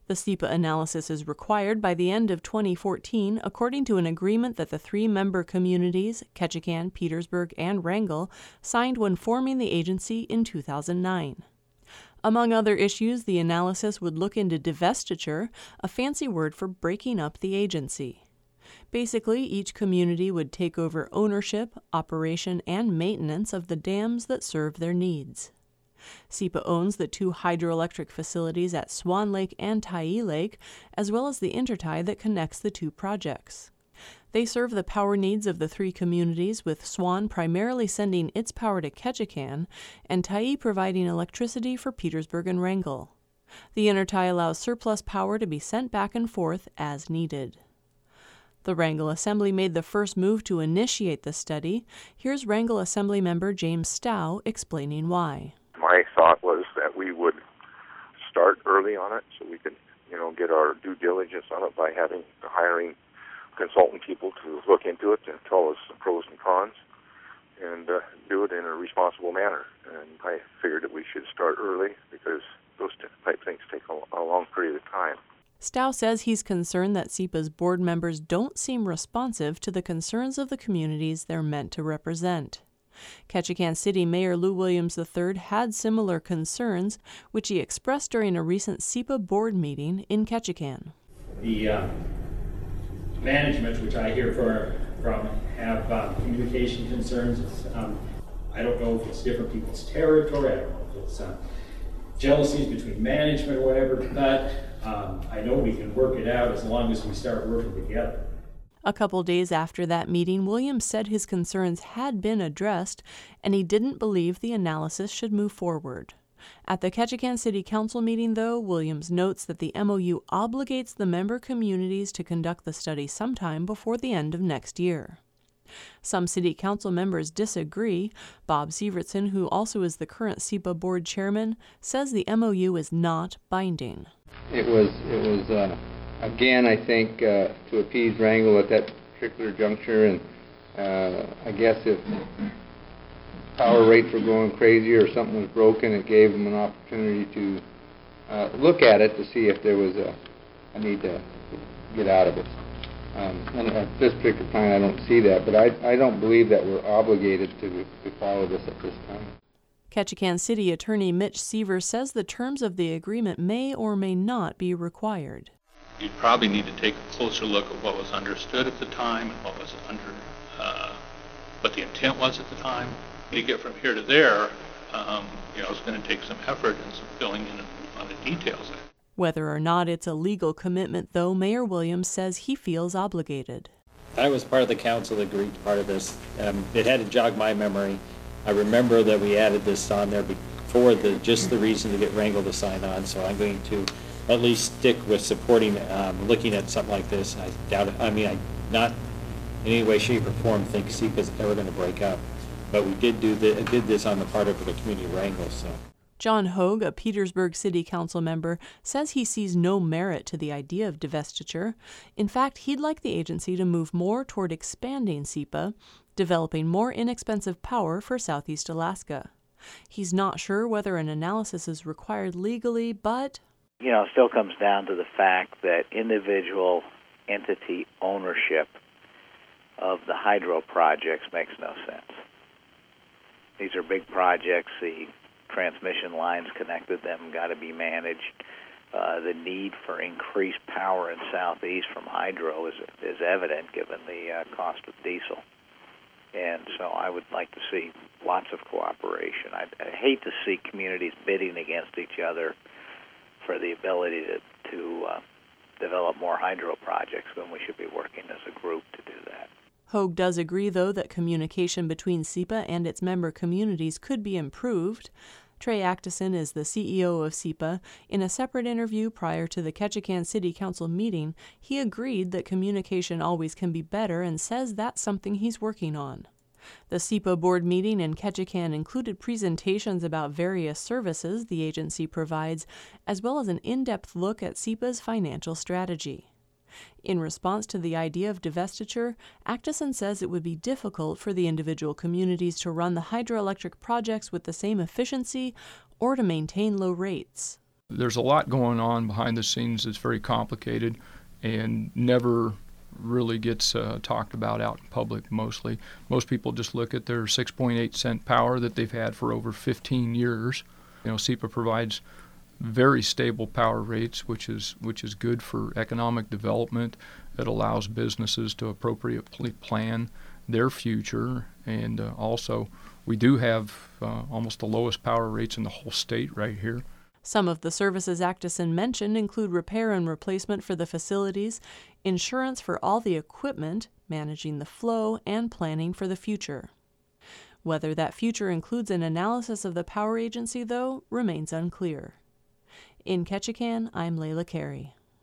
The SEPA analysis is required by the end of 2014, according to an agreement that the three member communities, Ketchikan, Petersburg, and Wrangell, signed when forming the agency in 2009. Among other issues, the analysis would look into divestiture, a fancy word for breaking up the agency. Basically, each community would take over ownership, operation, and maintenance of the dams that serve their needs. SEPA owns the two hydroelectric facilities at Swan Lake and Tyee Lake, as well as the intertie that connects the two projects. They serve the power needs of the three communities, with Swan primarily sending its power to Ketchikan and Tyee providing electricity for Petersburg and Wrangell. The intertie allows surplus power to be sent back and forth as needed. The Wrangell Assembly made the first move to initiate the study. Here's Wrangell Assembly member James Stow explaining why. My thought was that we would start early on it so we could, get our due diligence on it by hiring consultant people to look into it and tell us the pros and cons and do it in a responsible manner. And I figured that we should start early because those type things take a long period of time. Stow says he's concerned that SEPA's board members don't seem responsive to the concerns of the communities they're meant to represent. Ketchikan City Mayor Lou Williams III had similar concerns, which he expressed during a recent SEPA board meeting in Ketchikan. The management, which I hear from, have communication concerns. I don't know if it's different people's territory. I don't know if it's jealousies between management or whatever, but I know we can work it out as long as we start working together. A couple days after that meeting, Williams said his concerns had been addressed, and he didn't believe the analysis should move forward. At the Ketchikan City Council meeting, though, Williams notes that the MOU obligates the member communities to conduct the study sometime before the end of next year. Some City Council members disagree. Bob Sievertson, who also is the current SEPA board chairman, says the MOU is not binding. It was again, I think, to appease Wrangell at that particular juncture, and I guess if power rates were going crazy or something was broken, it gave them an opportunity to look at it to see if there was a need to get out of it. And at this particular time, I don't see that, but I don't believe that we're obligated to follow this at this time. Ketchikan City Attorney Mitch Seaver says the terms of the agreement may or may not be required. You'd probably need to take a closer look at what was understood at the time and what was what the intent was at the time. To get from here to there, it's going to take some effort and some filling in on the details. Whether or not it's a legal commitment, though, Mayor Williams says he feels obligated. I was part of the council that agreed to part of this. It had to jog my memory. I remember that we added this on there before just the reason to get Wrangell to sign on, so I'm going to at least stick with supporting, looking at something like this. I doubt it. I not in any way, shape, or form think SEPA's ever going to break up, but we did this on the part of the community of Wrangell. So. John Hogue, a Petersburg City Council member, says he sees no merit to the idea of divestiture. In fact, he'd like the agency to move more toward expanding SEPA, developing more inexpensive power for Southeast Alaska. He's not sure whether an analysis is required legally, but it still comes down to the fact that individual entity ownership of the hydro projects makes no sense. These are big projects. The transmission lines connected them got to be managed. The need for increased power in Southeast from hydro is evident given the cost of diesel. And so I would like to see lots of cooperation. I hate to see communities bidding against each other for the ability to develop more hydro projects when we should be working as a group to do that. Hogue does agree, though, that communication between SEPA and its member communities could be improved. Trey Actison is the CEO of SEPA. In a separate interview prior to the Ketchikan City Council meeting, he agreed that communication always can be better and says that's something he's working on. The SEPA board meeting in Ketchikan included presentations about various services the agency provides, as well as an in-depth look at SEPA's financial strategy. In response to the idea of divestiture, Actison says it would be difficult for the individual communities to run the hydroelectric projects with the same efficiency or to maintain low rates. There's a lot going on behind the scenes that's very complicated and never really gets talked about out in public mostly. Most people just look at their 6.8 cent power that they've had for over 15 years. SEPA provides very stable power rates, which is good for economic development. It allows businesses to appropriately plan their future, and also we do have almost the lowest power rates in the whole state right here. Some of the services Actison mentioned include repair and replacement for the facilities, insurance for all the equipment, managing the flow, and planning for the future. Whether that future includes an analysis of the power agency, though, remains unclear. In Ketchikan, I'm Layla Carey.